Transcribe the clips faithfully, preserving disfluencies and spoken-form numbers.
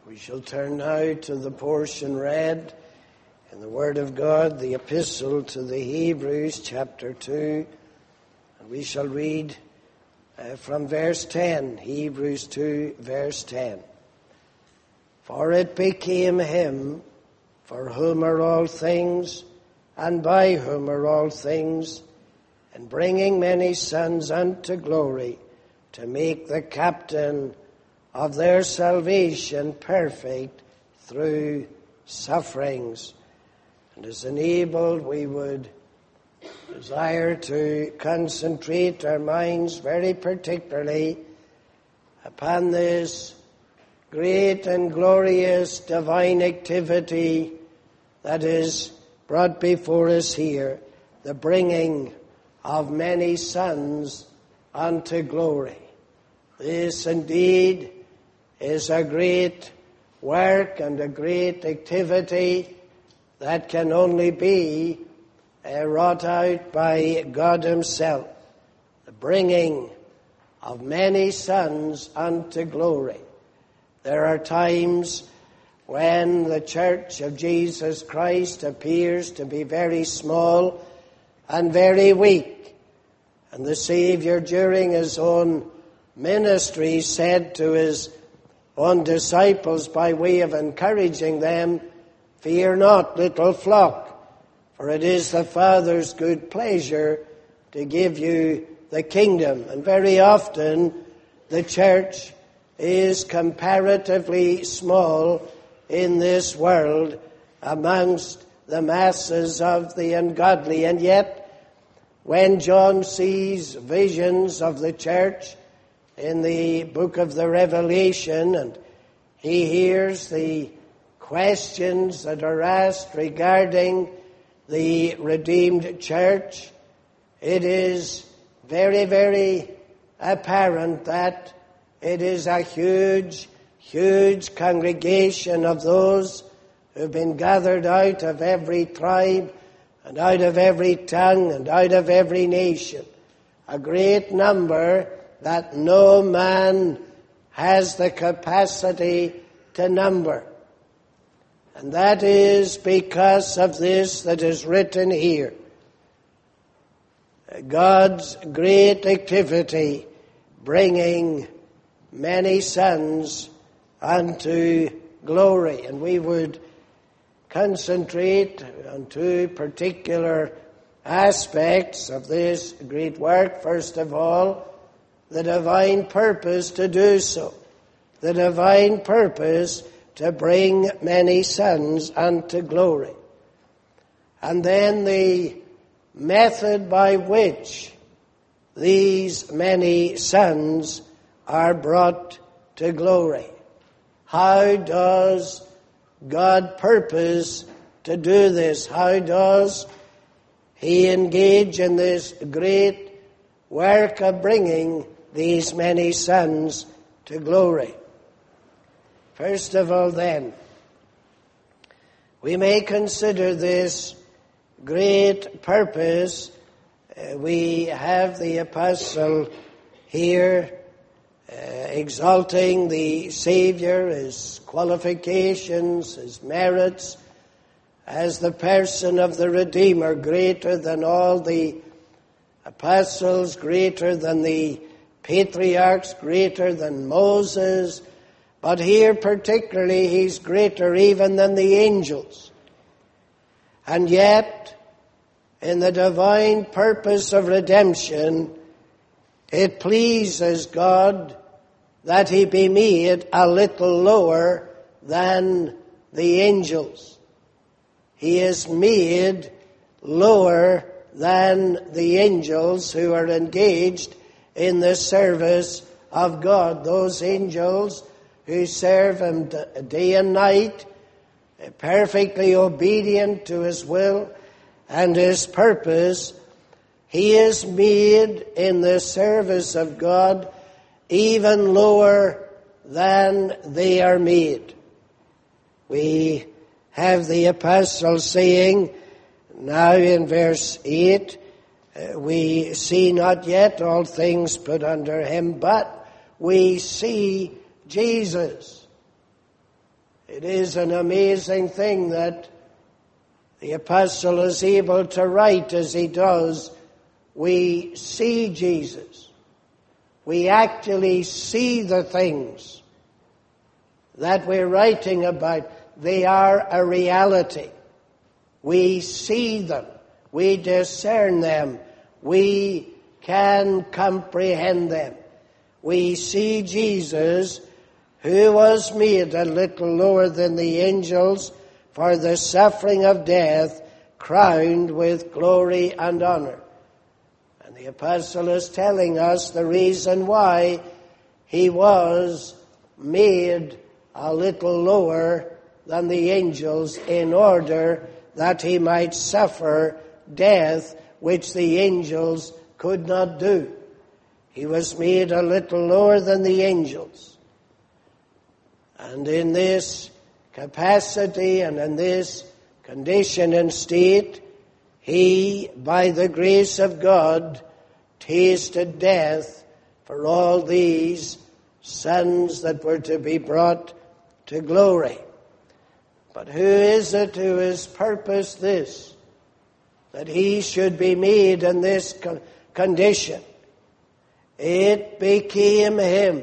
We shall turn now to the portion read in the Word of God, the Epistle to the Hebrews, chapter two. And we shall read uh, from verse ten, Hebrews two, verse ten. For it became him, for whom are all things, and by whom are all things, and bringing many sons unto glory, to make the captain of their salvation perfect through sufferings. And as enabled, we would desire to concentrate our minds very particularly upon this great and glorious divine activity that is brought before us here, the bringing of many sons unto glory. This indeed is a great work and a great activity that can only be uh, wrought out by God himself, the bringing of many sons unto glory. There are times when the Church of Jesus Christ appears to be very small and very weak, and the Saviour during his own ministry said to his own disciples by way of encouraging them, "Fear not, little flock, for it is the Father's good pleasure to give you the kingdom." And very often the church is comparatively small in this world amongst the masses of the ungodly. And yet, when John sees visions of the church in the book of the Revelation, and he hears the questions that are asked regarding the redeemed church, it is very, very apparent that it is a huge, huge congregation of those who've been gathered out of every tribe and out of every tongue and out of every nation. A great number that no man has the capacity to number. And that is because of this that is written here. God's great activity bringing many sons unto glory. And we would concentrate on two particular aspects of this great work. First of all, the divine purpose to do so. The divine purpose to bring many sons unto glory. And then the method by which these many sons are brought to glory. How does God purpose to do this? How does he engage in this great work of bringing these many sons to glory? First of all, then, we may consider this great purpose. Uh, we have the apostle here uh, exalting the Savior, his qualifications, his merits, as the person of the Redeemer, greater than all the apostles, greater than the patriarchs, greater than Moses. But here particularly he's greater even than the angels. And yet, in the divine purpose of redemption, it pleases God that he be made a little lower than the angels. He is made lower than the angels who are engaged in the service of God. Those angels who serve him day and night, perfectly obedient to his will and his purpose, he is made in the service of God even lower than they are made. We have the apostle saying, now in verse eight, we see not yet all things put under him, but we see Jesus. It is an amazing thing that the apostle is able to write as he does. We see Jesus. We actually see the things that we're writing about. They are a reality. We see them. We discern them. We can comprehend them. We see Jesus, who was made a little lower than the angels for the suffering of death, crowned with glory and honor. And the apostle is telling us the reason why he was made a little lower than the angels, in order that he might suffer death which the angels could not do. He was made a little lower than the angels. And in this capacity and in this condition and state, he, by the grace of God, tasted death for all these sons that were to be brought to glory. But who is it who has purposed this, that he should be made in this condition? It became him.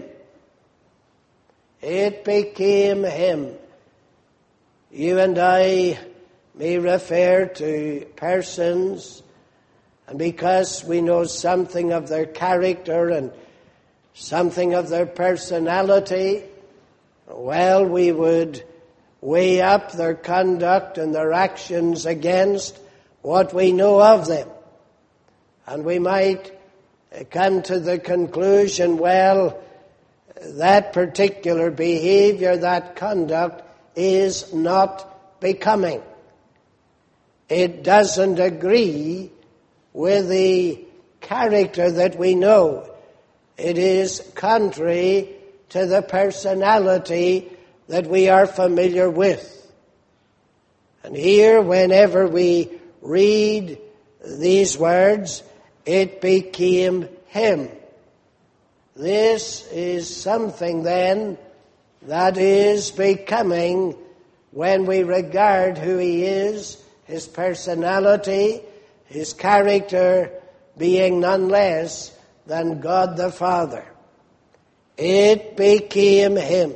It became him. You and I may refer to persons, and because we know something of their character and something of their personality, well, we would weigh up their conduct and their actions against what we know of them. And we might come to the conclusion, well, that particular behavior, that conduct is not becoming. It doesn't agree with the character that we know. It is contrary to the personality that we are familiar with. And here, whenever we read these words, it became him. This is something then that is becoming when we regard who he is, his personality, his character, being none less than God the Father. It became him.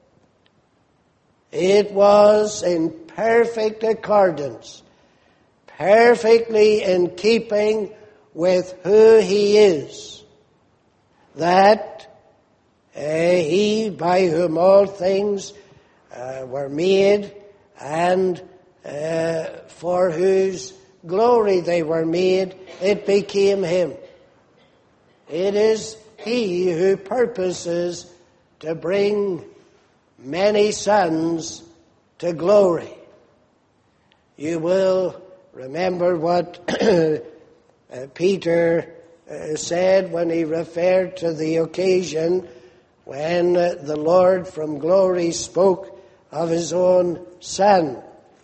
It was in perfect accordance, perfectly in keeping with who he is, that uh, he, by whom all things uh, were made, and uh, for whose glory they were made, it became him. It is he who purposes to bring many sons to glory. You will remember what uh, Peter uh, said when he referred to the occasion when uh, the Lord from glory spoke of his own Son.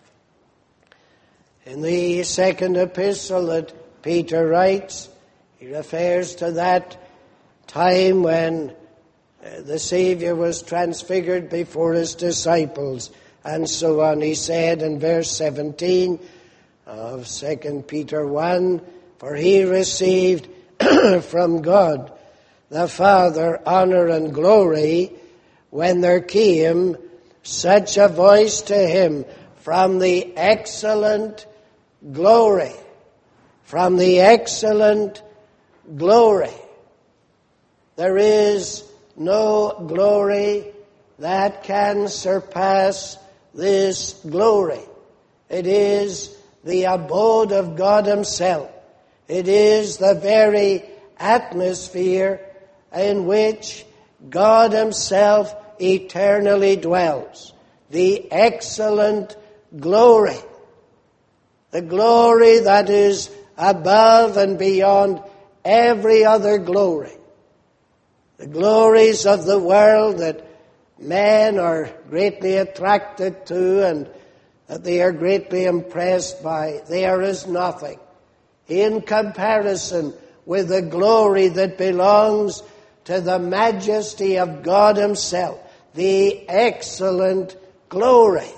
In the second epistle that Peter writes, he refers to that time when uh, the Savior was transfigured before his disciples, and so on. He said in verse seventeen of Second Peter one, "For he received from God the Father honor and glory when there came such a voice to him from the excellent glory." From the excellent glory. There is no glory that can surpass this glory. It is the abode of God himself. It is the very atmosphere in which God himself eternally dwells. The excellent glory. The glory that is above and beyond every other glory. The glories of the world that men are greatly attracted to and that they are greatly impressed by, they are as nothing in comparison with the glory that belongs to the majesty of God himself, the excellent glory.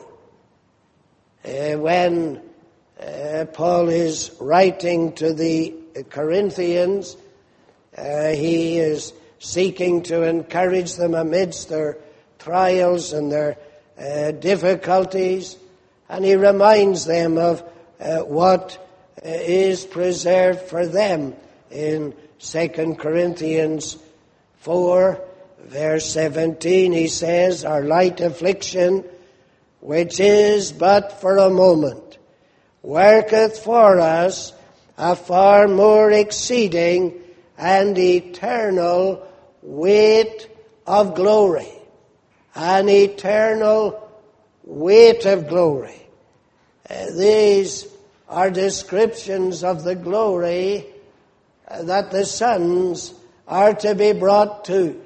Uh, when uh, Paul is writing to the Corinthians, uh, he is seeking to encourage them amidst their trials and their uh, difficulties, and he reminds them of uh, what uh, is preserved for them in Second Corinthians four, verse seventeen. He says, "Our light affliction, which is but for a moment, worketh for us a far more exceeding and eternal weight of glory." An eternal weight of glory. Uh, these are descriptions of the glory uh, that the sons are to be brought to,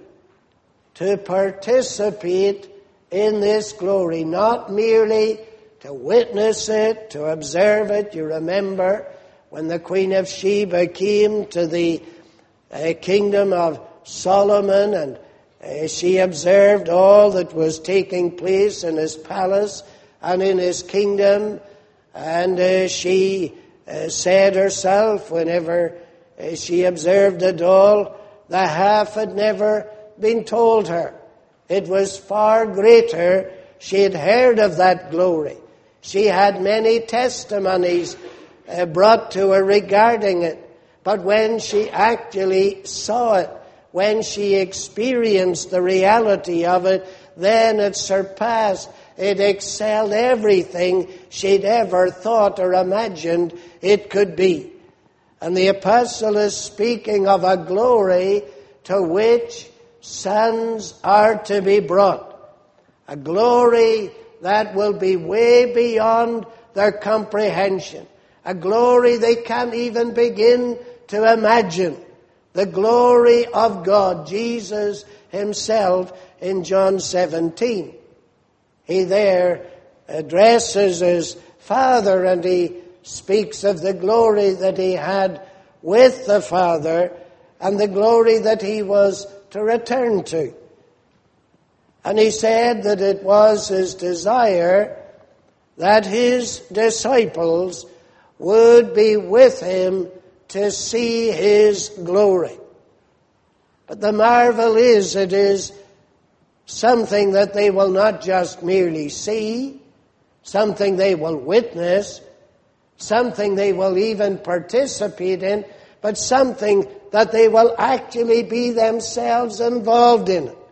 to participate in this glory, not merely to witness it, to observe it. You remember when the Queen of Sheba came to the uh, kingdom of Solomon, and uh, she observed all that was taking place in his palace and in his kingdom, and uh, she uh, said herself, whenever uh, she observed it all, the half had never been told her. It was far greater. She had heard of that glory. She had many testimonies uh, brought to her regarding it. But when she actually saw it, when she experienced the reality of it, then it surpassed, it excelled everything she'd ever thought or imagined it could be. And the apostle is speaking of a glory to which sons are to be brought. A glory that will be way beyond their comprehension. A glory they can't even begin to imagine. The glory of God, Jesus himself in John seventeen. He there addresses his Father, and he speaks of the glory that he had with the Father and the glory that he was to return to. And he said that it was his desire that his disciples would be with him to see his glory. But the marvel is, it is something that they will not just merely see, something they will witness, something they will even participate in, but something that they will actually be themselves involved in it.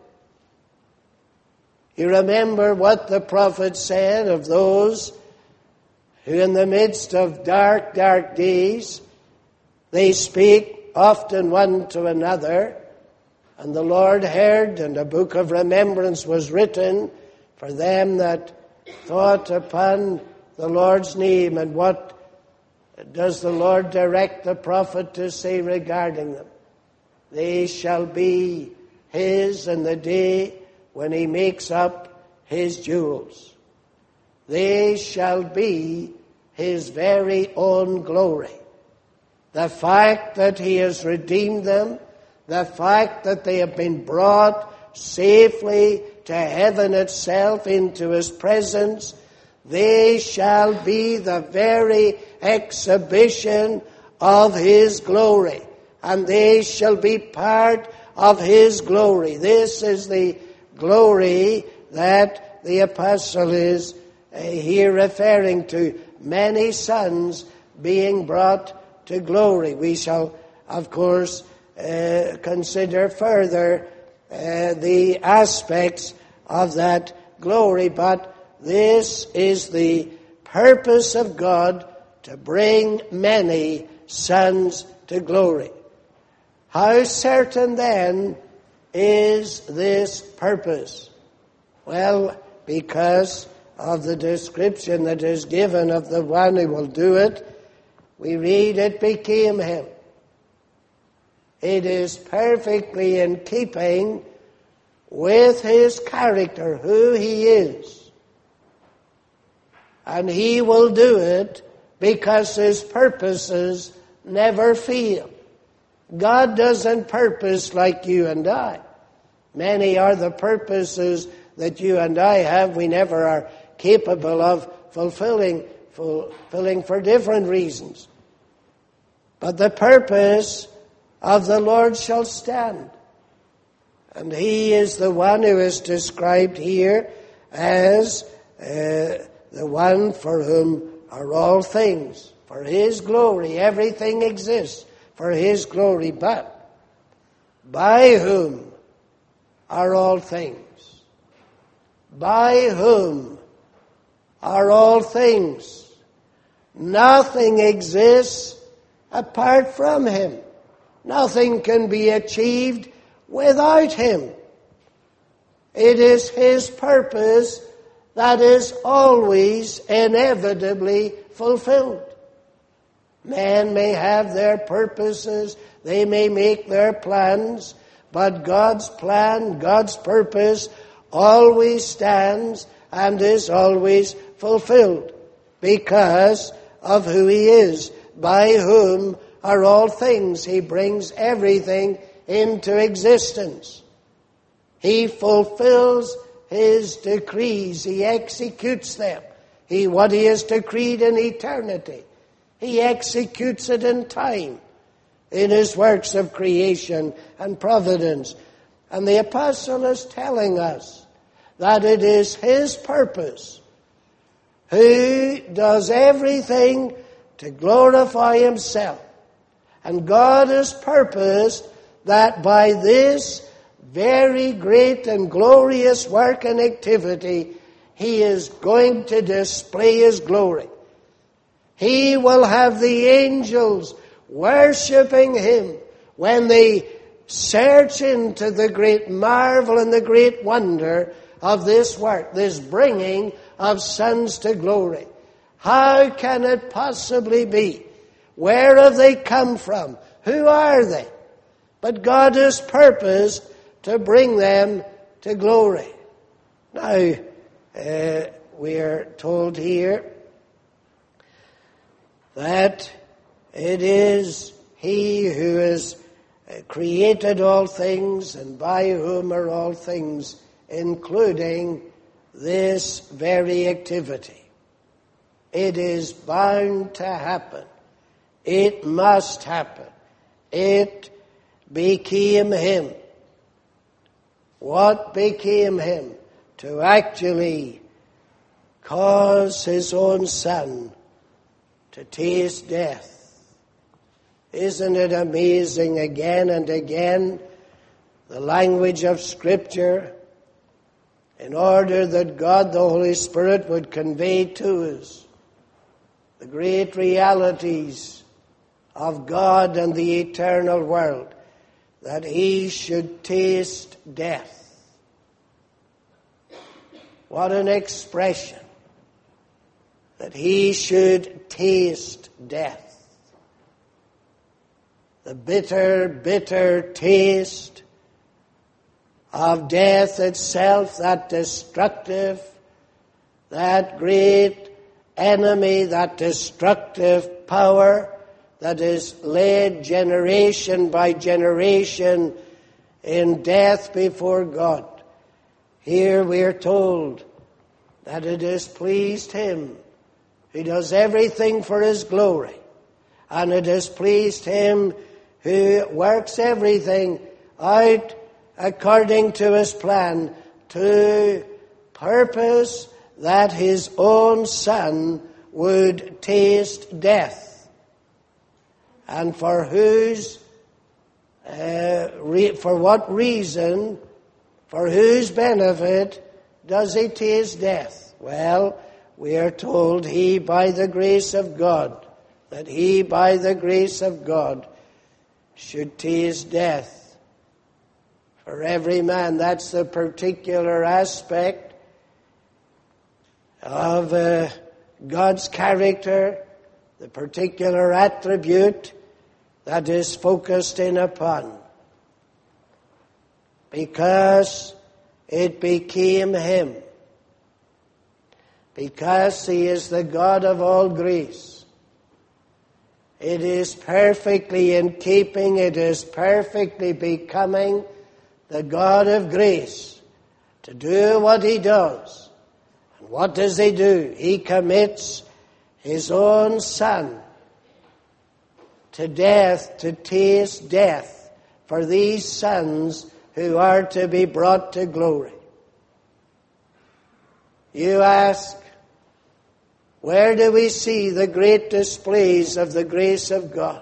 You remember what the prophet said of those who in the midst of dark, dark days, they speak often one to another, and the Lord heard, and a book of remembrance was written for them that thought upon the Lord's name. And what does the Lord direct the prophet to say regarding them? They shall be his in the day when he makes up his jewels. They shall be his very own glory. The fact that he has redeemed them, the fact that they have been brought safely to heaven itself into his presence, they shall be the very exhibition of his glory, and they shall be part of his glory. This is the glory that the apostle is uh, here referring to. Many sons being brought to glory. We shall, of course, uh, consider further uh, the aspects of that glory, but this is the purpose of God, to bring many sons to glory. How certain then is this purpose? Well, because of the description that is given of the one who will do it, we read it became him. It is perfectly in keeping with his character, who he is. And he will do it because his purposes never fail. God doesn't purpose like you and I. Many are the purposes that you and I have, we never are capable of fulfilling, fulfilling for different reasons. But the purpose of the Lord shall stand. And he is the one who is described here as uh, the one for whom are all things. For his glory, everything exists for his glory. But by whom are all things? By whom are all things? Nothing exists apart from him. Nothing can be achieved without him. It is his purpose that is always inevitably fulfilled. Men may have their purposes, they may make their plans, but God's plan, God's purpose always stands and is always fulfilled because of who he is, by whom are all things. He brings everything into existence. He fulfills his decrees. He executes them. He, what he has decreed in eternity, he executes it in time, in his works of creation and providence. And the apostle is telling us that it is his purpose, who does everything to glorify himself. And God has purposed that by this very great and glorious work and activity, he is going to display his glory. He will have the angels worshipping him when they search into the great marvel and the great wonder of this work, this bringing of sons to glory. How can it possibly be? Where have they come from? Who are they? But God has purposed to bring them to glory. Now, uh, we are told here that it is he who has created all things and by whom are all things, including this very activity. It is bound to happen. It must happen. It became him. What became him? To actually cause his own son to taste death. Isn't it amazing again and again, the language of Scripture, in order that God the Holy Spirit would convey to us the great realities of God and the eternal world, that he should taste death. What an expression, that he should taste death. The bitter, bitter taste of death itself, that destructive, that great enemy, that destructive power that is led generation by generation in death before God. Here we are told that it has pleased him. He does everything for his glory. And it has pleased him who works everything out according to his plan, to purpose that his own son would taste death. And for whose, uh, re- for what reason, for whose benefit does he taste death? Well, we are told he by the grace of God, that he by the grace of God should taste death for every man. That's the particular aspect of uh, God's character, the particular attribute that is focused in upon. Because it became him. Because he is the God of all grace. It is perfectly in keeping, it is perfectly becoming the God of grace to do what he does. And what does he do? He commits his own Son to death, to taste death for these sons who are to be brought to glory. You ask, where do we see the great displays of the grace of God?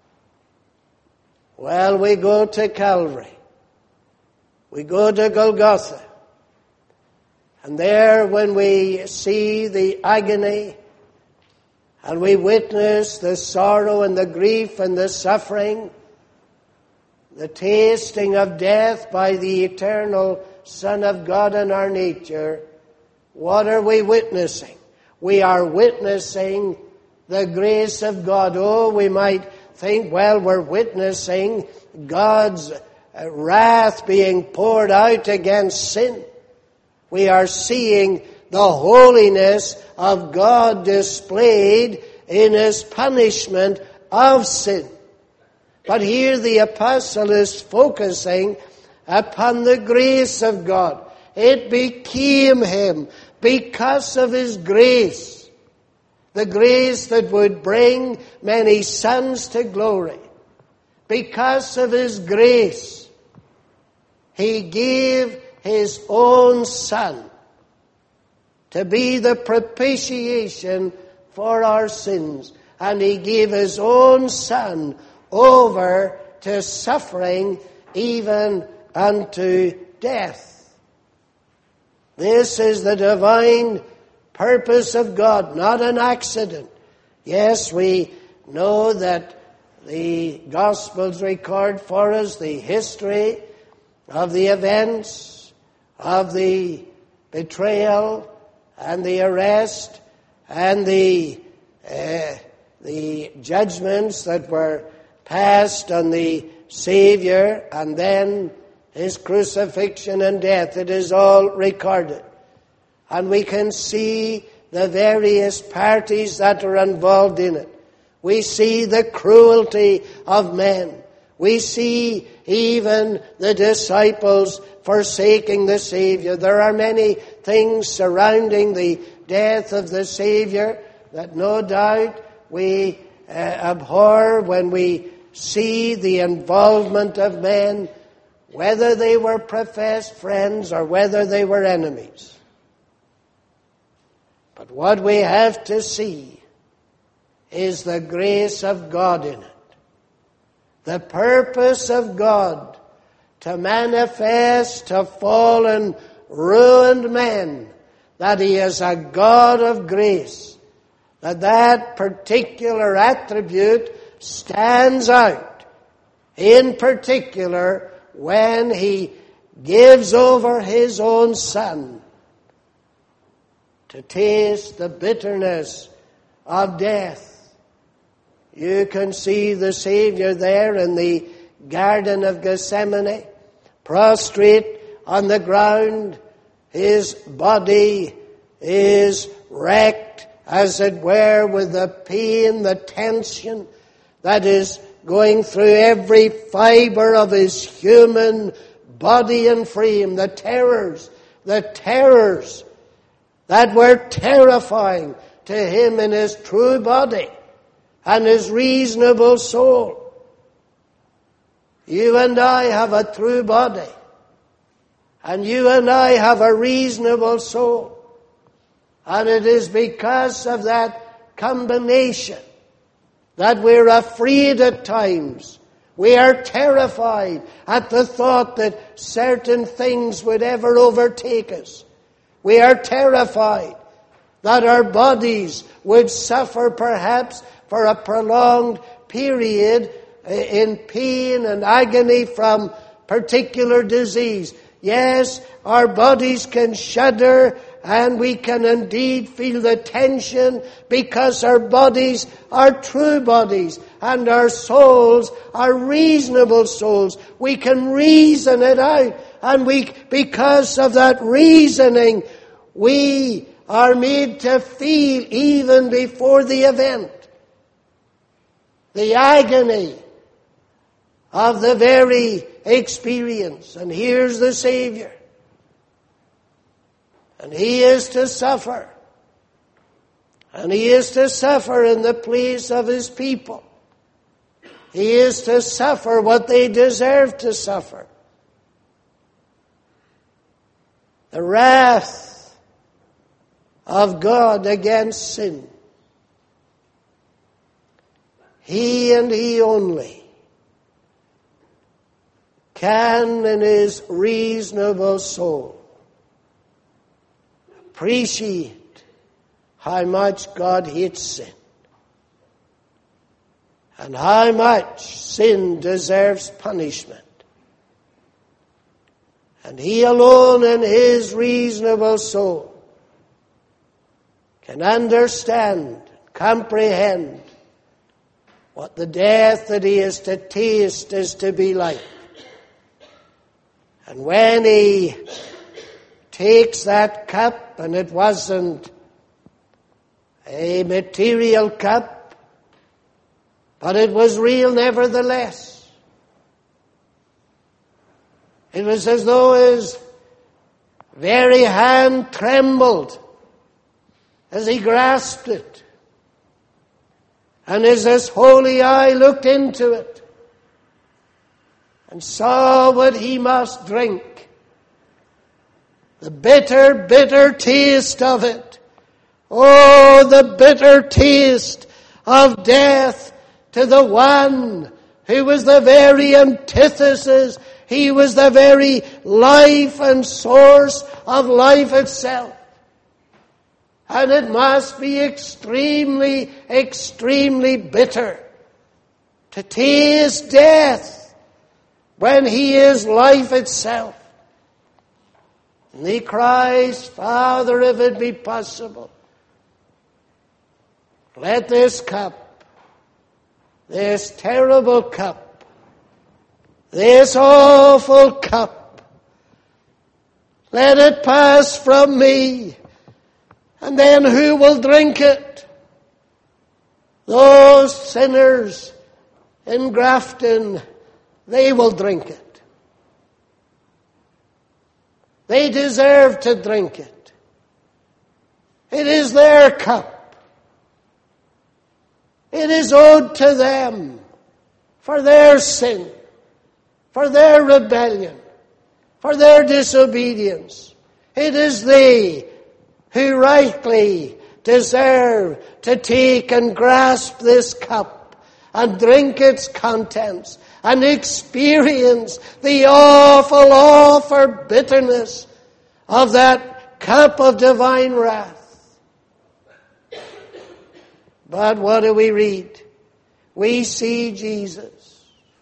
Well, we go to Calvary. We go to Golgotha. And there, when we see the agony and we witness the sorrow and the grief and the suffering, the tasting of death by the eternal Son of God in our nature, what are we witnessing? We are witnessing the grace of God. Oh, we might think, well, we're witnessing God's wrath being poured out against sin. We are seeing the holiness of God displayed in his punishment of sin. But here the apostle is focusing upon the grace of God. It became him because of his grace. The grace that would bring many sons to glory. Because of his grace, he gave his own Son to be the propitiation for our sins. And he gave his own Son over to suffering, even unto death. This is the divine purpose of God, not an accident. Yes, we know that the Gospels record for us the history of the events, of the betrayal and the arrest and the uh, the judgments that were passed on the Savior, and then his crucifixion and death. It is all recorded. And we can see the various parties that are involved in it. We see the cruelty of men. We see even the disciples forsaking the Savior. There are many things surrounding the death of the Savior that no doubt we uh, abhor when we see the involvement of men, whether they were professed friends or whether they were enemies. But what we have to see is the grace of God in it. The purpose of God to manifest to fallen, ruined men that he is a God of grace. That that particular attribute stands out, in particular when he gives over his own Son to taste the bitterness of death. You can see the Savior there in the Garden of Gethsemane, prostrate on the ground. His body is wrecked, as it were, with the pain, the tension that is going through every fiber of his human body and frame. The terrors, the terrors that were terrifying to him in his true body and his reasonable soul. You and I have a true body, and you and I have a reasonable soul. And it is because of that combination that we're afraid at times. We are terrified at the thought that certain things would ever overtake us. We are terrified that our bodies would suffer perhaps for a prolonged period in pain and agony from particular disease. Yes, our bodies can shudder, and we can indeed feel the tension because our bodies are true bodies and our souls are reasonable souls. We can reason it out, and we, because of that reasoning, we are made to feel even before the event the agony of the very experience. And here's the Savior. And he is to suffer. And he is to suffer in the place of his people. He is to suffer what they deserve to suffer. The wrath of God against sin. He and he only can in his reasonable soul appreciate how much God hates sin and how much sin deserves punishment. And he alone in his reasonable soul can understand, comprehend what the death that he is to taste is to be like. And when he takes that cup, and it wasn't a material cup, but it was real nevertheless. It was as though his very hand trembled as he grasped it. And as his holy eye looked into it and saw what he must drink, the bitter, bitter taste of it. Oh, the bitter taste of death to the one who was the very antithesis. He was the very life and source of life itself. And it must be extremely, extremely bitter to taste death when he is life itself. And he cries, Father, if it be possible, let this cup, this terrible cup, this awful cup, let it pass from me. And then who will drink it? Those sinners in Grafton, they will drink it. They deserve to drink it. It is their cup. It is owed to them for their sin, for their rebellion, for their disobedience. It is they who rightly deserve to take and grasp this cup and drink its contents and experience the awful, awful bitterness of that cup of divine wrath. But what do we read? We see Jesus.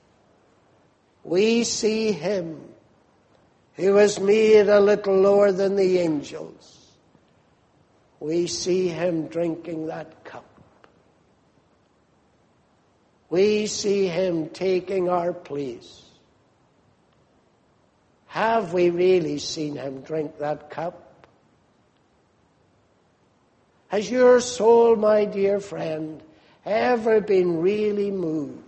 We see him who was made a little lower than the angels. We see him drinking that cup. We see him taking our place. Have we really seen him drink that cup? Has your soul, my dear friend, ever been really moved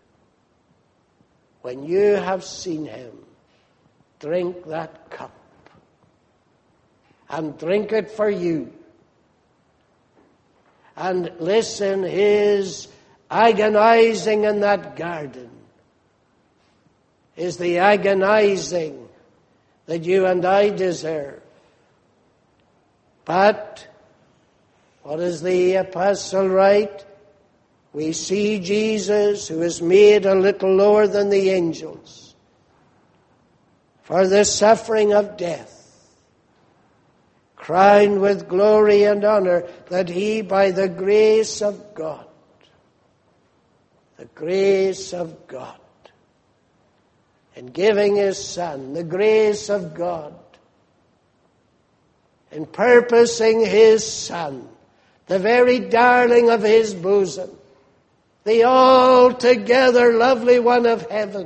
when you have seen him drink that cup and drink it for you? And listen, his agonizing in that garden is the agonizing that you and I deserve. But what does the apostle write? We see Jesus, who is made a little lower than the angels, for the suffering of death, crowned with glory and honor, that he, by the grace of God, the grace of God, in giving his Son, the grace of God, in purposing his Son, the very darling of his bosom, the altogether lovely one of heaven,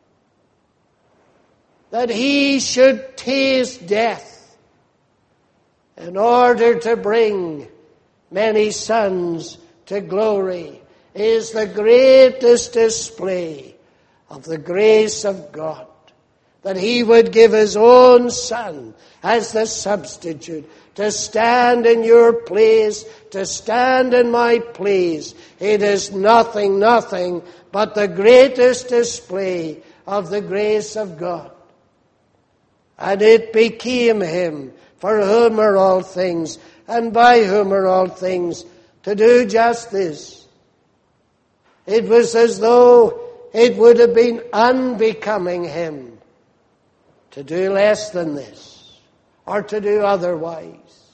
that he should taste death in order to bring many sons to glory, is the greatest display of the grace of God. that he would give his own Son as the substitute to stand in your place, to stand in my place. It is nothing, nothing but the greatest display of the grace of God. And it became him, for whom are all things, and by whom are all things, to do just this. It was as though it would have been unbecoming him to do less than this, or to do otherwise.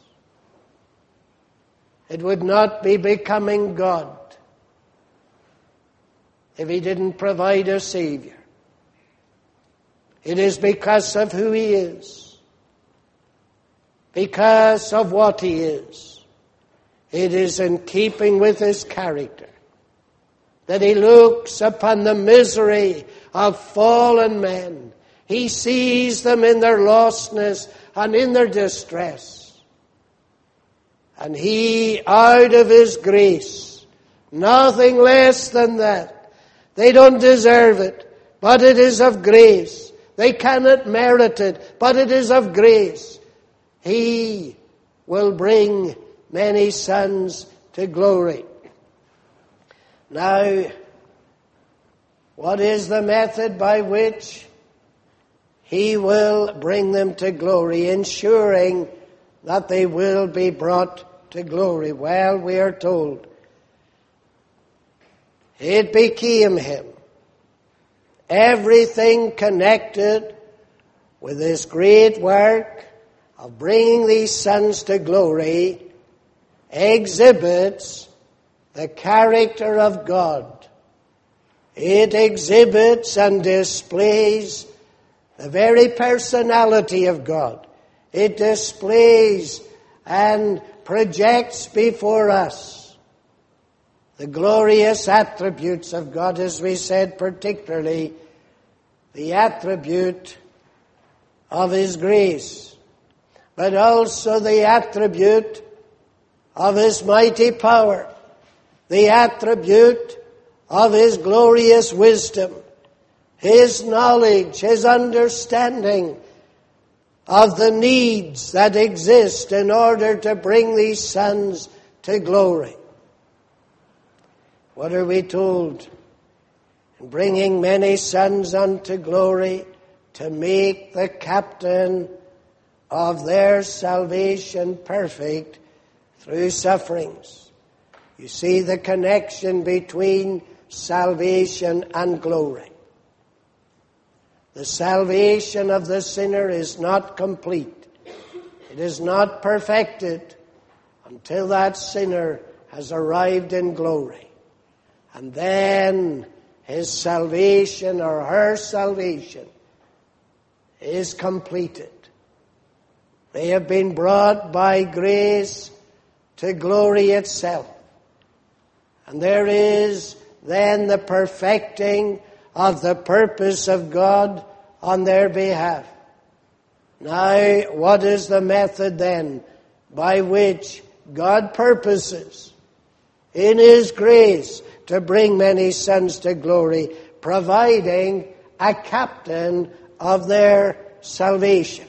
It would not be becoming God if he didn't provide a Savior. It is because of who he is, because of what he is. It is in keeping with his character that he looks upon the misery of fallen men. He sees them in their lostness and in their distress. And he, out of his grace, nothing less than that. They don't deserve it, but it is of grace. They cannot merit it, but it is of grace. He will bring many sons to glory. Now, what is the method by which he will bring them to glory, ensuring that they will be brought to glory? Well, we are told it became him. Everything connected with this great work of bringing these sons to glory exhibits the character of God. It exhibits and displays the very personality of God. It displays and projects before us the glorious attributes of God, as we said, particularly the attribute of his grace, but also the attribute of his mighty power, the attribute of his glorious wisdom, his knowledge, his understanding of the needs that exist in order to bring these sons to glory. What are we told? In bringing many sons unto glory, to make the captain of their salvation perfect through sufferings. You see the connection between salvation and glory. The salvation of the sinner is not complete. It is not perfected until that sinner has arrived in glory. And then his salvation or her salvation is completed. They have been brought by grace to glory itself. And there is then the perfecting of the purpose of God on their behalf. Now, what is the method then by which God purposes in his grace to bring many sons to glory? Providing a captain of their salvation.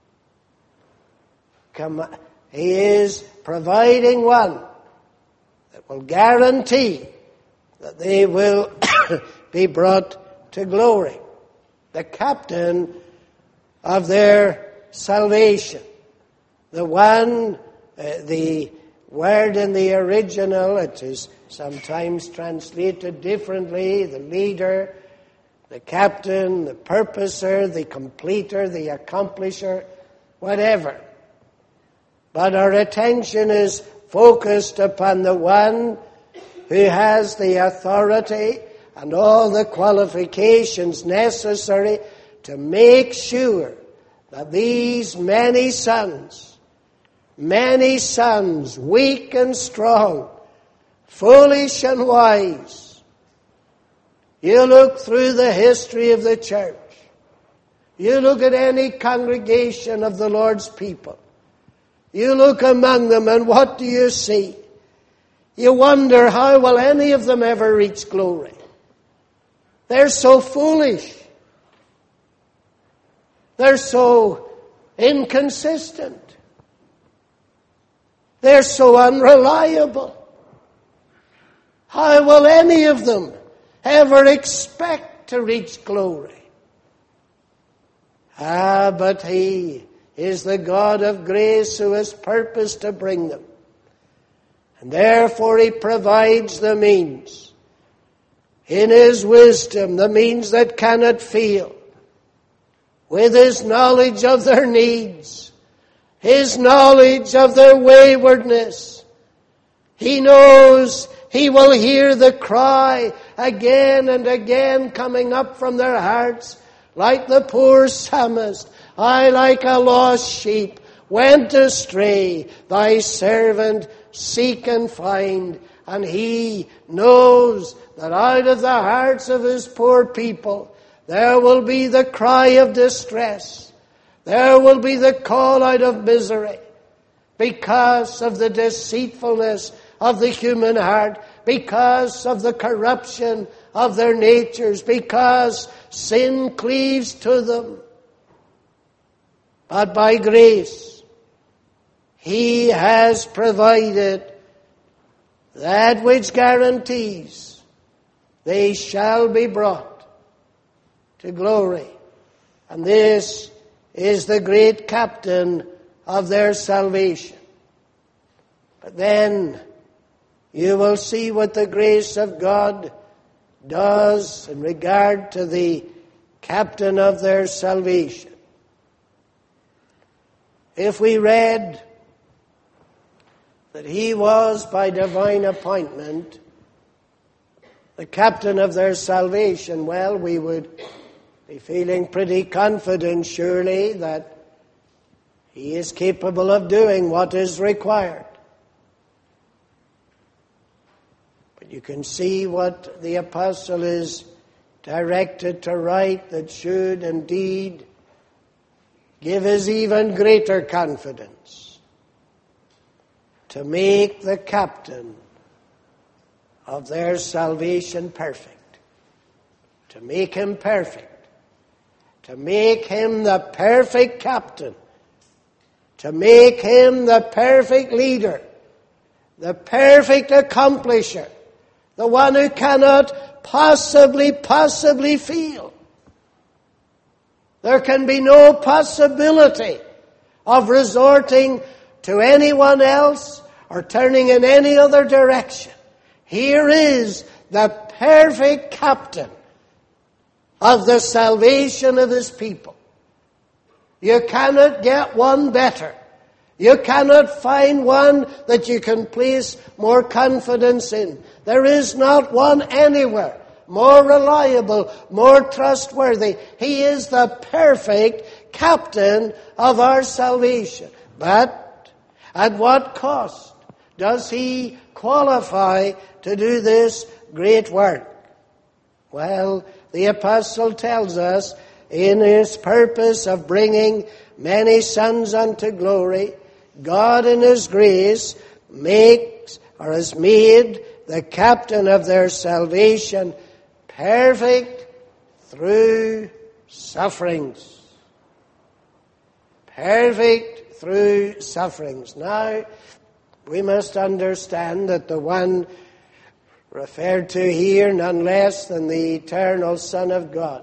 Come, he is providing one that will guarantee that they will be brought to glory. The captain of their salvation. The one, uh, the word in the original, it is sometimes translated differently, the leader, the captain, the purposer, the completer, the accomplisher, whatever. But our attention is focused upon the one who has the authority and all the qualifications necessary to make sure that these many sons, many sons, weak and strong, foolish and wise. You look through the history of the church. You look at any congregation of the Lord's people. You look among them, and what do you see? You wonder, how will any of them ever reach glory? They're so foolish. They're so inconsistent. They're so unreliable. How will any of them ever expect to reach glory? Ah, but He is the God of grace who has purposed to bring them. And therefore He provides the means. In His wisdom, the means that cannot fail. With His knowledge of their needs. His knowledge of their waywardness. He knows He will hear the cry again and again coming up from their hearts. Like the poor psalmist, I like a lost sheep went astray. Thy servant seek and find. And He knows that out of the hearts of His poor people, there will be the cry of distress. There will be the call out of misery because of the deceitfulness of the human heart, because of the corruption of their natures, because sin cleaves to them. But by grace, He has provided that which guarantees they shall be brought to glory. And this is the great captain of their salvation. But then you will see what the grace of God does in regard to the captain of their salvation. If we read that He was by divine appointment the captain of their salvation, well, we would be feeling pretty confident, surely, that He is capable of doing what is required. But you can see what the apostle is directed to write that should indeed give us even greater confidence. To make the captain of their salvation perfect. To make him perfect. To make him the perfect captain. To make him the perfect leader. The perfect accomplisher. The one who cannot possibly, possibly fail. There can be no possibility of resorting to anyone else or turning in any other direction. Here is the perfect captain of the salvation of His people. You cannot get one better. You cannot find one that you can place more confidence in. There is not one anywhere more reliable, more trustworthy. He is the perfect captain of our salvation. But at what cost does He qualify to do this great work? Well, the apostle tells us in His purpose of bringing many sons unto glory, God in His grace makes or has made the captain of their salvation perfect through sufferings. Perfect through sufferings. Now, we must understand that the one referred to here, none less than the eternal Son of God,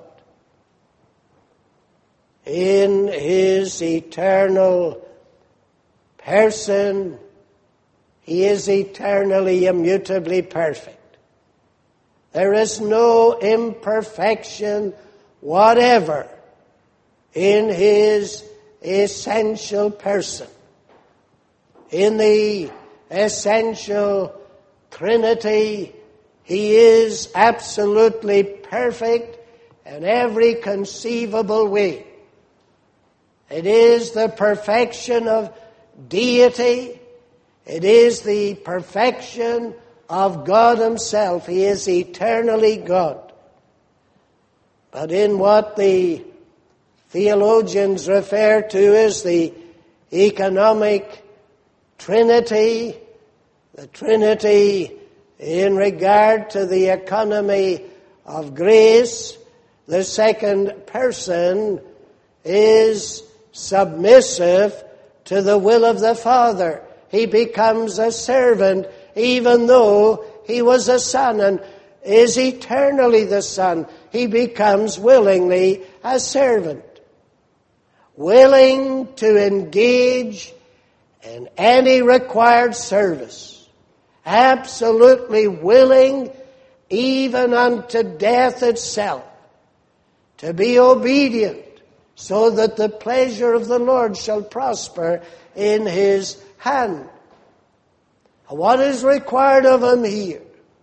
in His eternal person, He is eternally, immutably perfect. There is no imperfection whatever in His essential person. In the essential Trinity, He is absolutely perfect in every conceivable way. It is the perfection of deity. It is the perfection of God Himself. He is eternally God. But in what the theologians refer to as the economic Trinity, the Trinity in regard to the economy of grace, the second person is submissive to the will of the Father. He becomes a servant even though he was a son and is eternally the Son. He becomes willingly a servant, willing to engage in any required service, absolutely willing even unto death itself, to be obedient so that the pleasure of the Lord shall prosper in his hand. What is required of him here?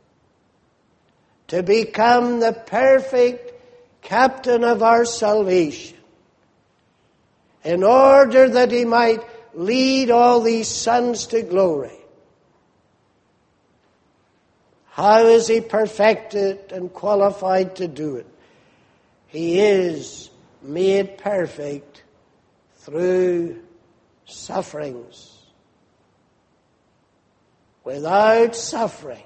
To become the perfect captain of our salvation, in order that he might lead all these sons to glory. How is he perfected and qualified to do it? He is made perfect through sufferings. Without suffering,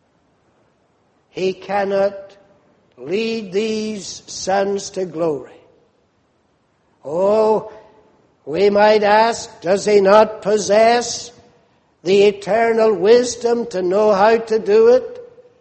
he cannot lead these sons to glory. Oh, we might ask, does he not possess the eternal wisdom to know how to do it?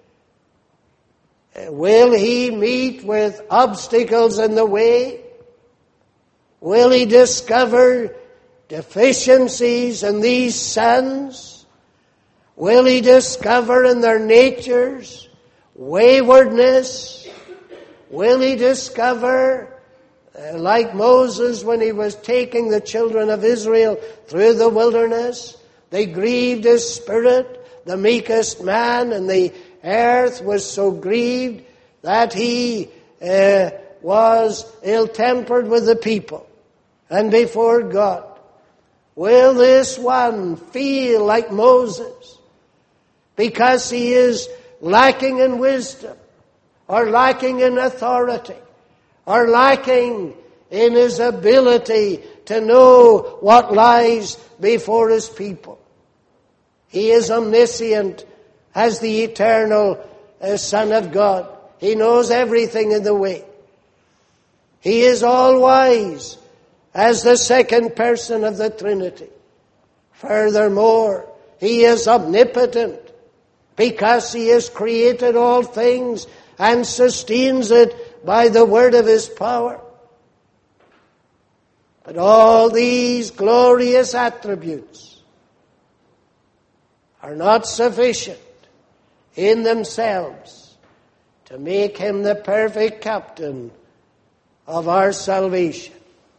Will he meet with obstacles in the way? Will he discover deficiencies in these sons? Will he discover in their natures waywardness? Will he discover, uh, like Moses when he was taking the children of Israel through the wilderness, they grieved his spirit, the meekest man in the earth was so grieved that he uh, was ill-tempered with the people and before God. Will this one feel like Moses because he is lacking in wisdom, or lacking in authority, or lacking in his ability to know what lies before his people? He is omniscient as the eternal uh, Son of God. He knows everything in the way. He is all-wise as the second person of the Trinity. Furthermore, he is omnipotent because he has created all things and sustains it by the word of his power. But all these glorious attributes are not sufficient in themselves to make him the perfect captain of our salvation.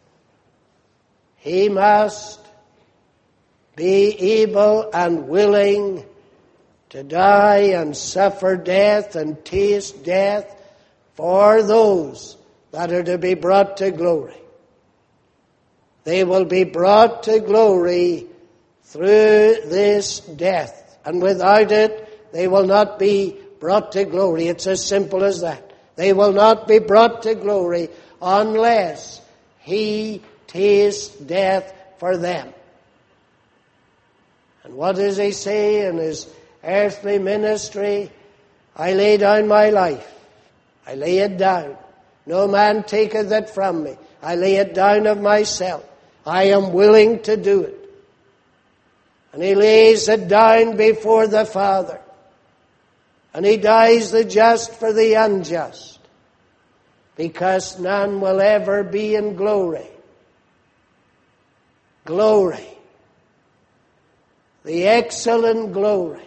He must be able and willing to die and suffer death and taste death for those that are to be brought to glory. They will be brought to glory through this death, and without it they will not be brought to glory. It's as simple as that. They will not be brought to glory unless he tastes death for them. And what does he say in his earthly ministry? I lay down my life. I lay it down. No man taketh it from me. I lay it down of myself. I am willing to do it. And he lays it down before the Father. And he dies the just for the unjust. Because none will ever be in glory. Glory. The excellent glory.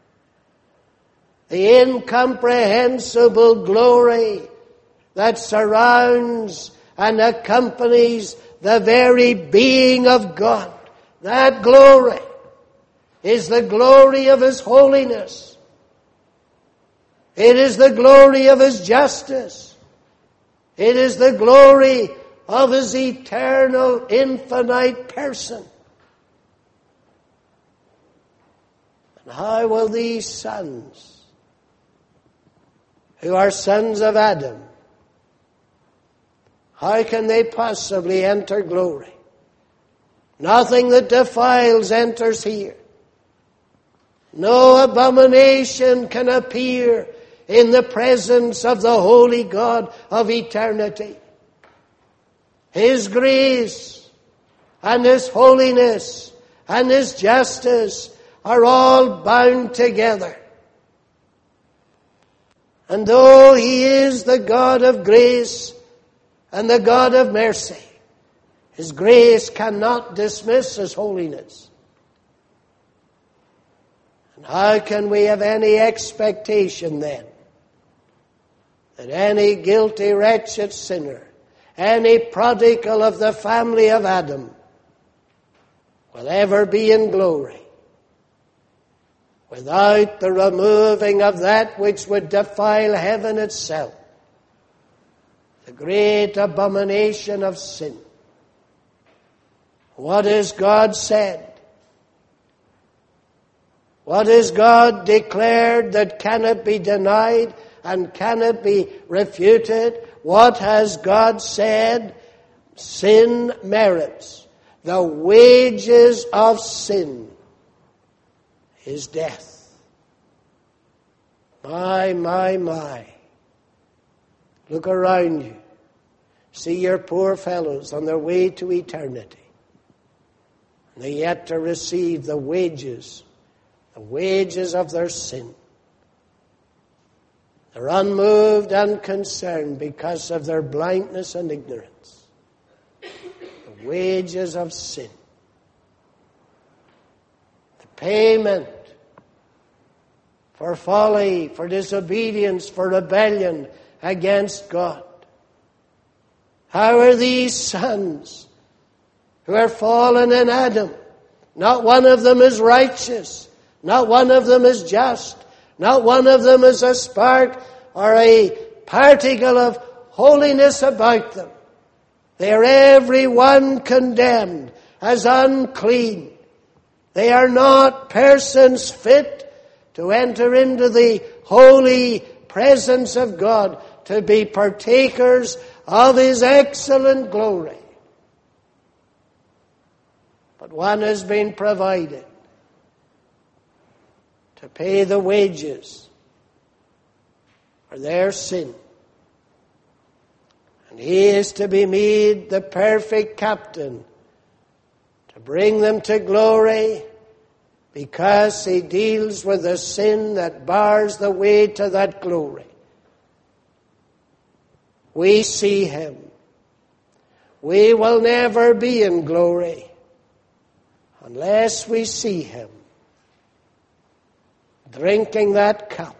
The incomprehensible glory that surrounds and accompanies the very being of God. That glory is the glory of his holiness. It is the glory of his justice. It is the glory of his eternal, infinite person. And how will these sons, who are sons of Adam, how can they possibly enter glory? Nothing that defiles enters here. No abomination can appear in the presence of the holy God of eternity. His grace and His holiness and His justice are all bound together. And though He is the God of grace and the God of mercy, His grace cannot dismiss His holiness. And how can we have any expectation then that any guilty, wretched sinner, any prodigal of the family of Adam, will ever be in glory without the removing of that which would defile heaven itself, the great abomination of sin? What is God said? What is God declared that cannot be denied and cannot be refuted? What has God said? Sin merits. The wages of sin is death. My, my, my. Look around you. See your poor fellows on their way to eternity. And they yet to receive the wages, the wages of their sin. They're unmoved, unconcerned because of their blindness and ignorance. The wages of sin. The payment for folly, for disobedience, for rebellion against God. How are these sons who are fallen in Adam? Not one of them is righteous. Not one of them is just. Not one of them is a spark or a particle of holiness about them. They are every one condemned as unclean. They are not persons fit to enter into the holy presence of God, to be partakers of His excellent glory. But one has been provided to pay the wages for their sin. And He is to be made the perfect captain to bring them to glory, because He deals with the sin that bars the way to that glory. We see Him. We will never be in glory unless we see Him drinking that cup,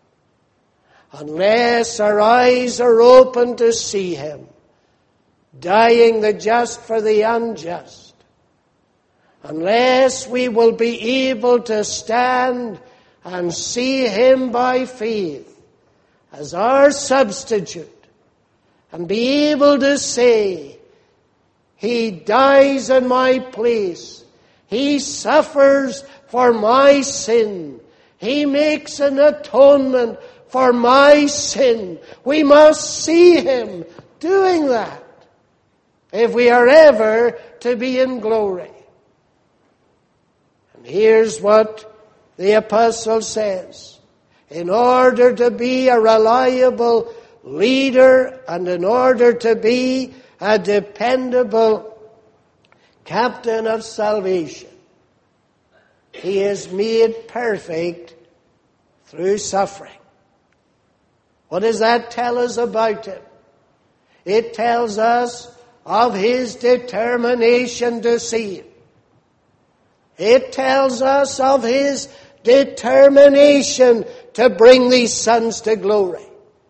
unless our eyes are open to see Him dying the just for the unjust, unless we will be able to stand and see Him by faith as our substitute and be able to say, He dies in my place. He suffers for my sin. He makes an atonement for my sin. We must see Him doing that if we are ever to be in glory. And here's what the apostle says. In order to be a reliable leader and in order to be a dependable captain of salvation, He is made perfect through suffering. What does that tell us about Him? It tells us of His determination to save. It tells us of His determination to bring these sons to glory.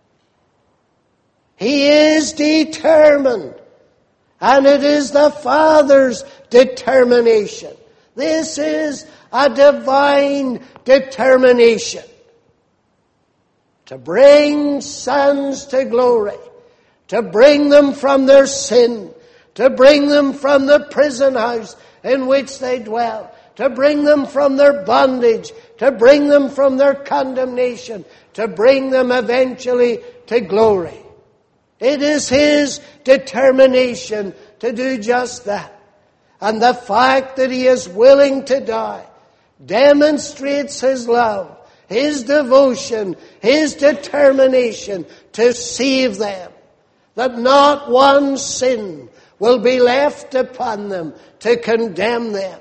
He is determined, and it is the Father's determination. This is a divine determination to bring sons to glory, to bring them from their sin, to bring them from the prison house in which they dwell, to bring them from their bondage, to bring them from their condemnation, to bring them eventually to glory. It is His determination to do just that. And the fact that He is willing to die demonstrates His love, His devotion, His determination to save them. That not one sin will be left upon them to condemn them.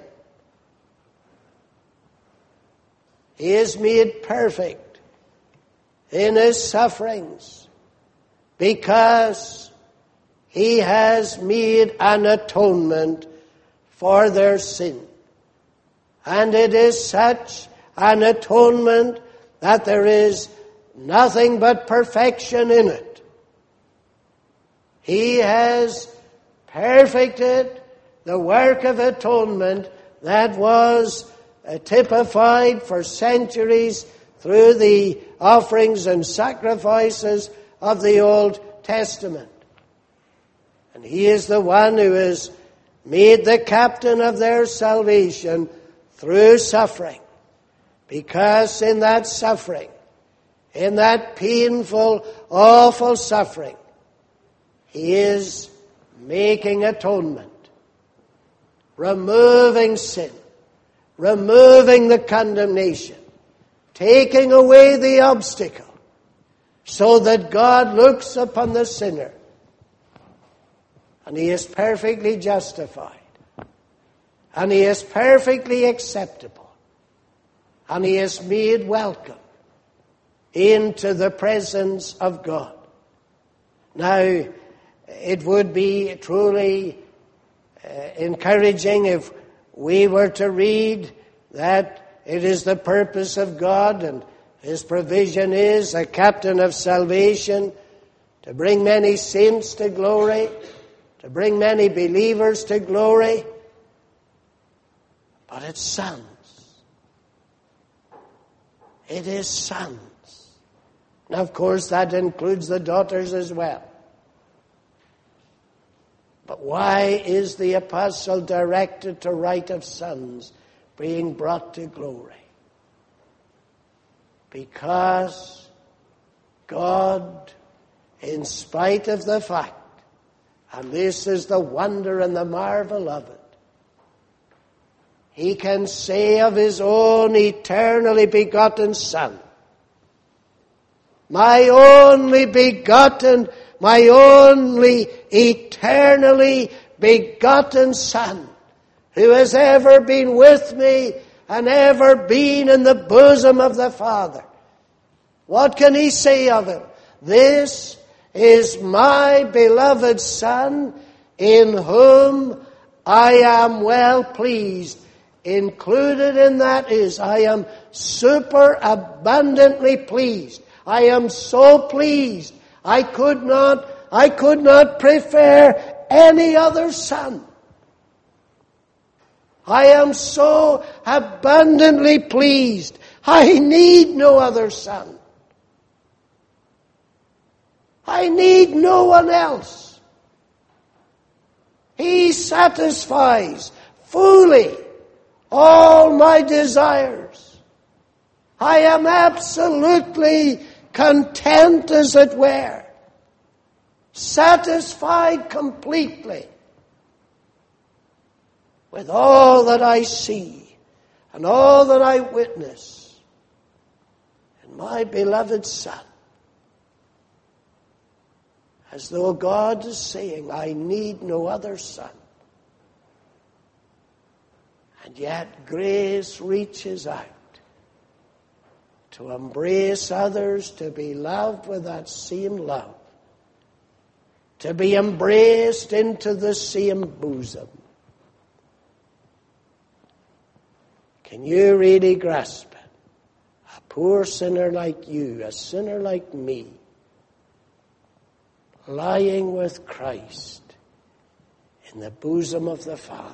He is made perfect in his sufferings because he has made an atonement for their sin. And it is such an atonement that there is nothing but perfection in it. He has perfected the work of atonement that was uh, typified for centuries through the offerings and sacrifices of the Old Testament. And he is the one who has made the captain of their salvation through suffering. Because in that suffering, in that painful, awful suffering, he is making atonement, removing sin, removing the condemnation, taking away the obstacle, so that God looks upon the sinner and he is perfectly justified, and he is perfectly acceptable, and he is made welcome into the presence of God. Now, it would be truly uh, encouraging if we were to read that it is the purpose of God and his provision is a captain of salvation to bring many saints to glory, to bring many believers to glory. But it's sons. It is sons. Now, of course, that includes the daughters as well. But why is the apostle directed to write of sons being brought to glory? Because God, in spite of the fact, and this is the wonder and the marvel of it, he can say of his own eternally begotten Son, my only begotten, my only eternally begotten Son, who has ever been with me and ever been in the bosom of the Father. What can he say of him? This is my beloved Son, in whom I am well pleased. Included in that is, I am super abundantly pleased. I am so pleased. I could not, I could not prefer any other son. I am so abundantly pleased. I need no other son. I need no one else. He satisfies fully all my desires. I am absolutely content, as it were, satisfied completely with all that I see and all that I witness in my beloved Son. As though God is saying, I need no other son. And yet grace reaches out to embrace others, to be loved with that same love, to be embraced into the same bosom. Can you really grasp it? A poor sinner like you, a sinner like me, lying with Christ in the bosom of the Father.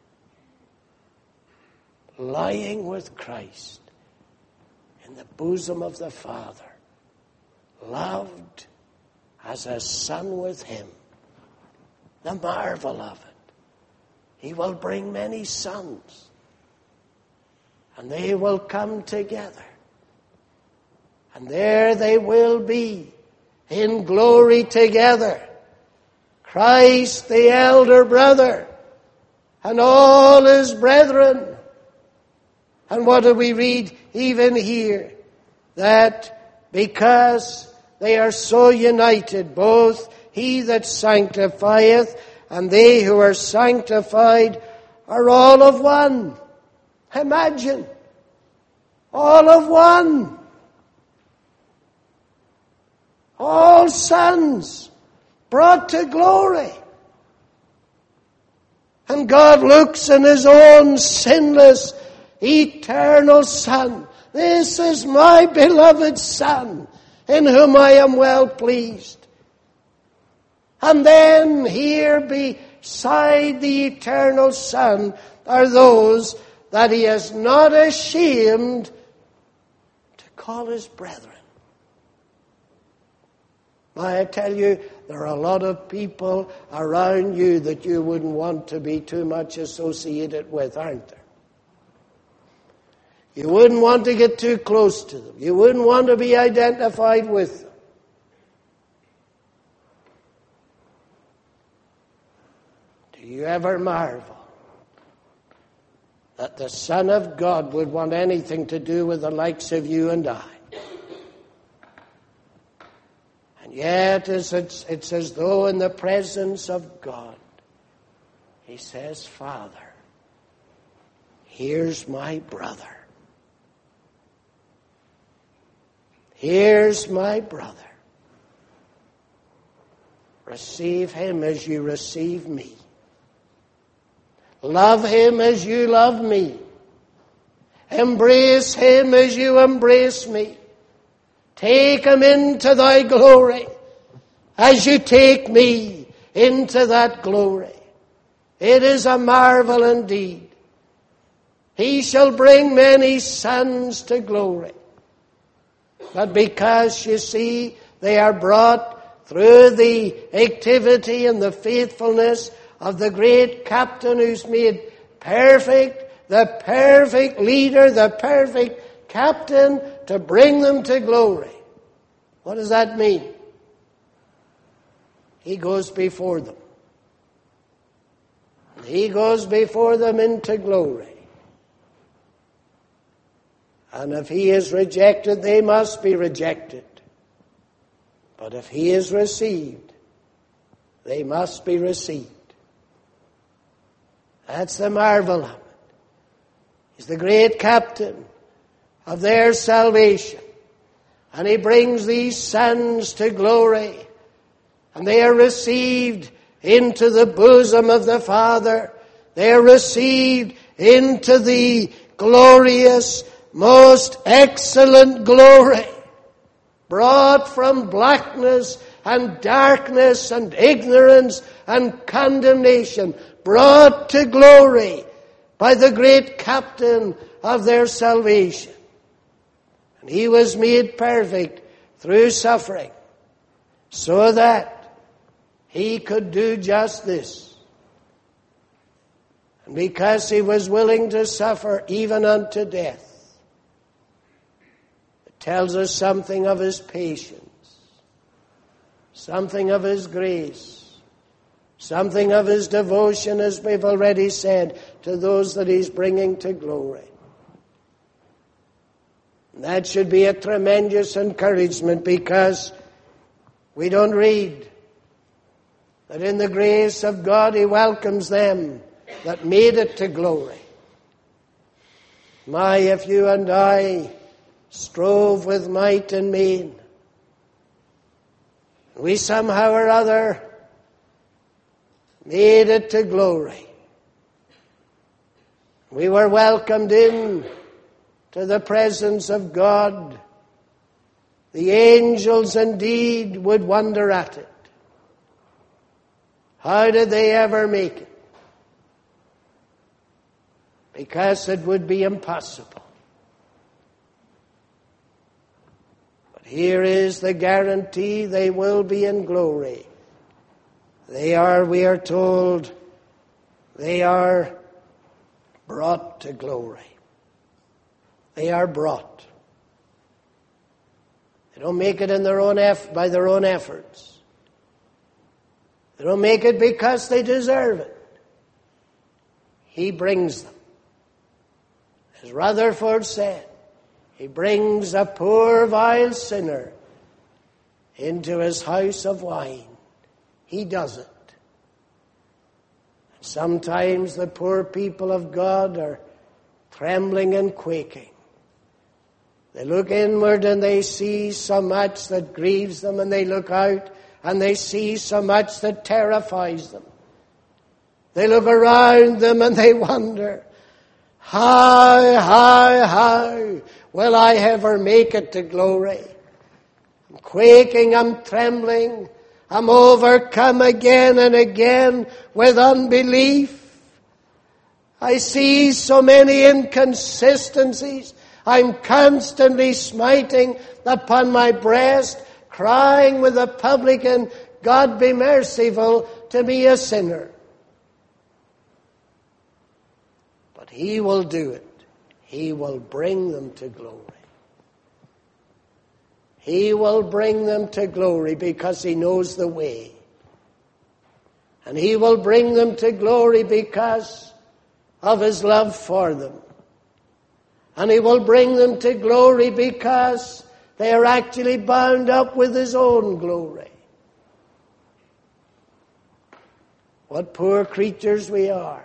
Lying with Christ in the bosom of the Father. Loved as a son with him. The marvel of it. He will bring many sons. And they will come together. And there they will be in glory together. Christ the elder brother and all his brethren. And what do we read even here? That because they are so united, both he that sanctifieth and they who are sanctified are all of one. Imagine. All of one. All sons brought to glory. And God looks in His own sinless, eternal Son. This is my beloved Son, in whom I am well pleased. And then here beside the eternal Son are those that He is not ashamed to call His brethren. I tell you, there are a lot of people around you that you wouldn't want to be too much associated with, aren't there? You wouldn't want to get too close to them. You wouldn't want to be identified with them. Do you ever marvel that the Son of God would want anything to do with the likes of you and I? And yet it's, it's, it's as though in the presence of God, He says, Father, here's my brother. Here's my brother. Receive him as you receive me. Love him as you love me. Embrace him as you embrace me. Take him into thy glory as you take me into that glory. It is a marvel indeed. He shall bring many sons to glory. But because, you see, they are brought through the activity and the faithfulness of the great captain who's made perfect, the perfect leader, the perfect captain to bring them to glory. What does that mean? He goes before them. He goes before them into glory. And if he is rejected, they must be rejected. But if he is received, they must be received. That's the marvel of it. He's the great captain of their salvation. And he brings these sons to glory. And they are received into the bosom of the Father. They are received into the glorious, most excellent glory, brought from blackness and darkness and ignorance and condemnation, brought to glory by the great captain of their salvation. And he was made perfect through suffering, so that he could do just this. And because he was willing to suffer even unto death, tells us something of his patience, something of his grace, something of his devotion, as we've already said, to those that he's bringing to glory. And that should be a tremendous encouragement, because we don't read that in the grace of God he welcomes them that made it to glory. My, if you and I strove with might and main, we somehow or other made it to glory. We were welcomed in to the presence of God. The angels indeed would wonder at it. How did they ever make it? Because it would be impossible. Here is the guarantee: they will be in glory. They are, we are told, they are brought to glory. They are brought. They don't make it in their own eff- by their own efforts. They don't make it because they deserve it. He brings them. As Rutherford said, he brings a poor, vile sinner into his house of wine. He does it. Sometimes the poor people of God are trembling and quaking. They look inward and they see so much that grieves them, and they look out and they see so much that terrifies them. They look around them and they wonder, how, how, how will I ever make it to glory? I'm quaking, I'm trembling, I'm overcome again and again with unbelief. I see so many inconsistencies. I'm constantly smiting upon my breast, crying with a publican, God be merciful to me, a sinner. But He will do it. He will bring them to glory. He will bring them to glory because He knows the way. And He will bring them to glory because of His love for them. And He will bring them to glory because they are actually bound up with His own glory. What poor creatures we are.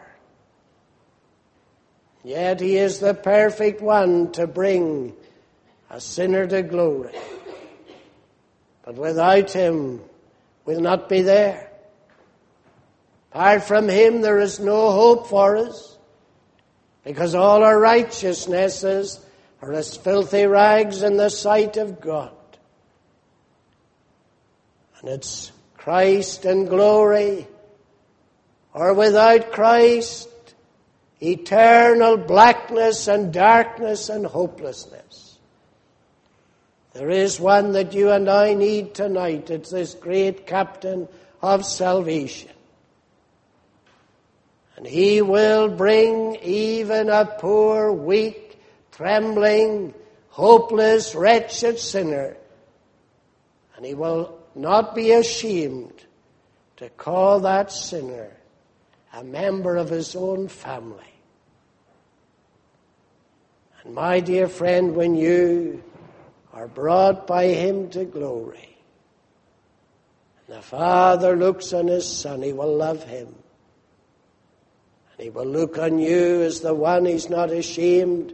Yet He is the perfect one to bring a sinner to glory. But without Him, we'll not be there. Apart from Him, there is no hope for us. Because all our righteousnesses are as filthy rags in the sight of God. And it's Christ and glory, or without Christ, eternal blackness and darkness and hopelessness. There is one that you and I need tonight. It's this great captain of salvation. And He will bring even a poor, weak, trembling, hopeless, wretched sinner. And He will not be ashamed to call that sinner a member of His own family. And my dear friend, when you are brought by Him to glory, and the Father looks on His Son, He will love Him. He will look on you as the one He's not ashamed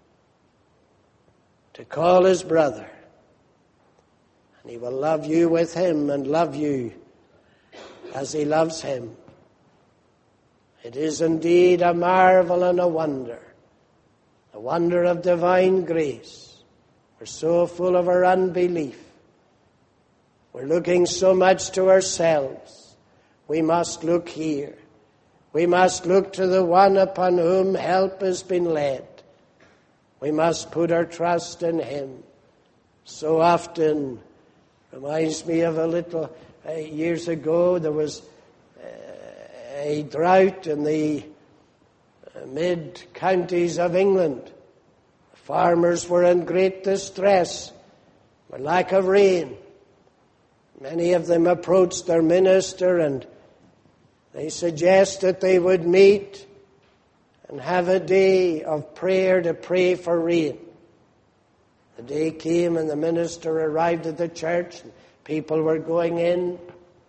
to call His brother. And He will love you with Him and love you as He loves Him. It is indeed a marvel and a wonder, a wonder of divine grace. We're so full of our unbelief. We're looking so much to ourselves. We must look here. We must look to the one upon whom help has been laid. We must put our trust in Him. So often, reminds me of a little, uh, years ago, there was uh, a drought in the uh, mid-counties of England. The farmers were in great distress for lack of rain. Many of them approached their minister and they suggest that they would meet and have a day of prayer to pray for rain. The day came and the minister arrived at the church and people were going in.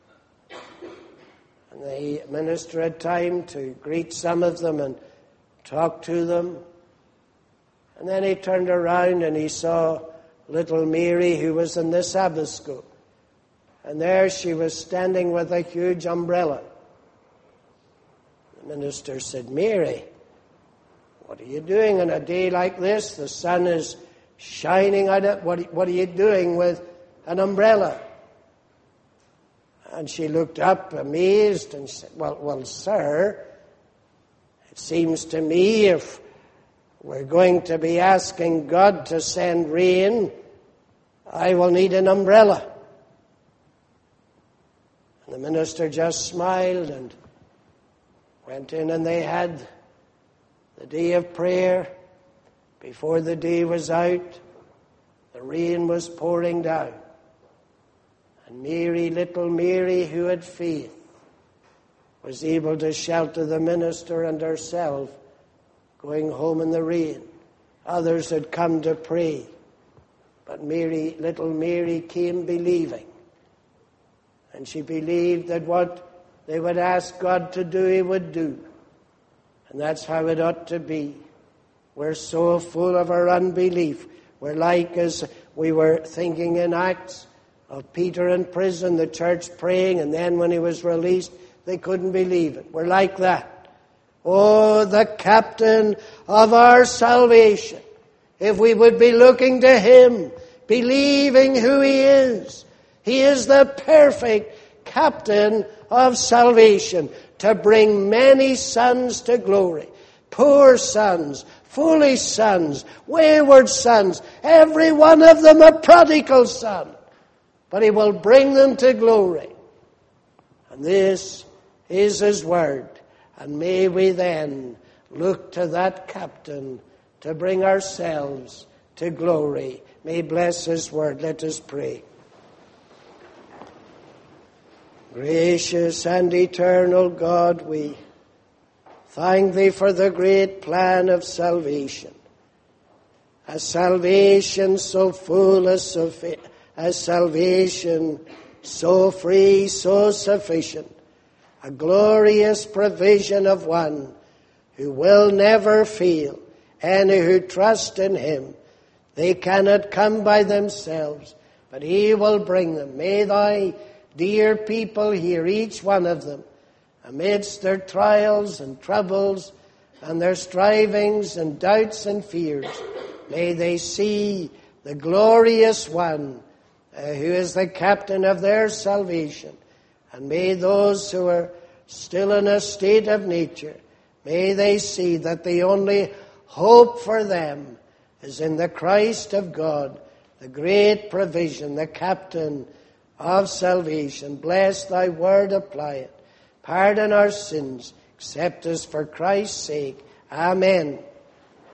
And the minister had time to greet some of them and talk to them. And then he turned around and he saw little Mary, who was in the Sabbath school. And there she was standing with a huge umbrella. The minister said, "Mary, what are you doing on a day like this? The sun is shining out of it. What, what are you doing with an umbrella?" And she looked up amazed and said, well, well, sir, it seems to me if we're going to be asking God to send rain, I will need an umbrella. And the minister just smiled and went in, and they had the day of prayer. Before the day was out, the rain was pouring down. And Mary, little Mary, who had faith, was able to shelter the minister and herself going home in the rain. Others had come to pray. But Mary, little Mary, came believing. And she believed that what they would ask God to do, He would do. And that's how it ought to be. We're so full of our unbelief. We're like, as we were thinking in Acts, of Peter in prison, the church praying, and then when he was released, they couldn't believe it. We're like that. Oh, the captain of our salvation. If we would be looking to Him, believing who He is. He is the perfect captain of salvation to bring many sons to glory. Poor sons, foolish sons, wayward sons, every one of them a prodigal son. But He will bring them to glory. And this is His word. And may we then look to that captain to bring ourselves to glory. May He bless His word. Let us pray. Gracious and eternal God, we thank Thee for the great plan of salvation. A salvation so full, as, suffi- a salvation so free, so sufficient. A glorious provision of one who will never fail, and who trust in Him. They cannot come by themselves, but He will bring them. May Thy dear people here, each one of them, amidst their trials and troubles and their strivings and doubts and fears, may they see the glorious one uh, who is the captain of their salvation. And may those who are still in a state of nature, may they see that the only hope for them is in the Christ of God, the great provision, the captain of salvation. Bless Thy word, apply it. Pardon our sins. Accept us for Christ's sake. Amen.